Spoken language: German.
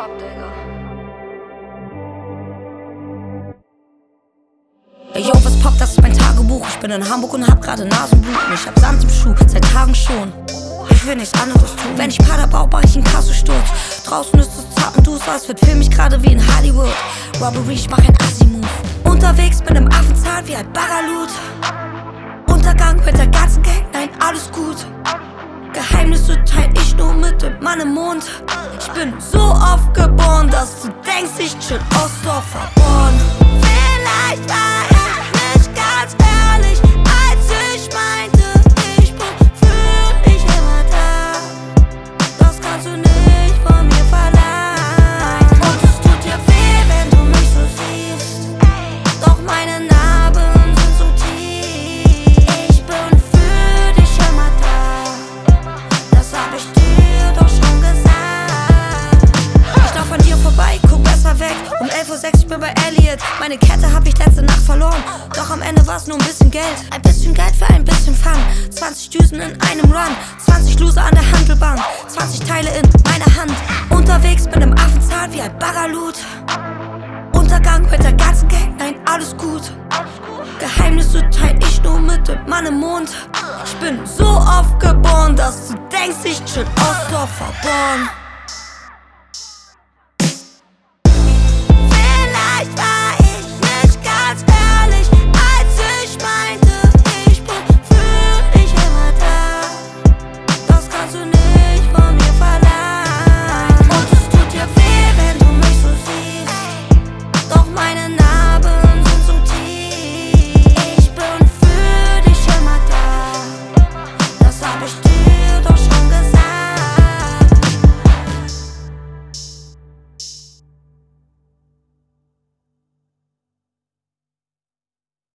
Pop, Digga. Ey yo, was poppt, das ist mein Tagebuch. Ich bin in Hamburg und hab grade Nasenbluten. Ich hab Sand im Schuh, seit Tagen schon. Ich will nichts anderes tun. Wenn ich Pader baue, mach ich einen Kassensturz. Draußen ist es zart und duster, es wird für mich gerade wie in Hollywood. Robbery, ich mach ein Assi-Move. Unterwegs mit nem Affenzahn wie ein Bagalut. Untergang mit der ganzen Gang, nein, alles gut. Geheimnisse teil ich nur mit dem Mann im Mond. Ich bin so oft geboren, dass du denkst, ich chill Ostdorf verborn. Vielleicht war ich nicht ganz ehrlich, als ich meinte, ich bin für dich immer da. Das kannst du nicht von mir verlangen. Und es tut dir weh, wenn du mich so siehst. Doch meine Narben sind so tief. Ich bin für dich immer da. Das hab ich dir doch schon gesagt. Ich lauf an dir vorbei, guck besser weg. Um 11:06 Uhr, ich bin bei Elliot. Meine Kette hab ich letzte Nacht verloren. Doch am Ende war's nur ein bisschen Geld. Ein bisschen Geld für ein bisschen Fun. 20 Düsen in einem Run. 20 Loser an der Handelbank. 20 Teile in meiner Hand. Unterwegs mit nem Affenzahn wie ein Bagalut. Untergang mit der ganzen Gang, nein, alles gut. Geheimnisse teil ich nur mit dem Mann im Mond. Ich bin so oft geboren, dass du denkst, ich chill Ostdorf verborn.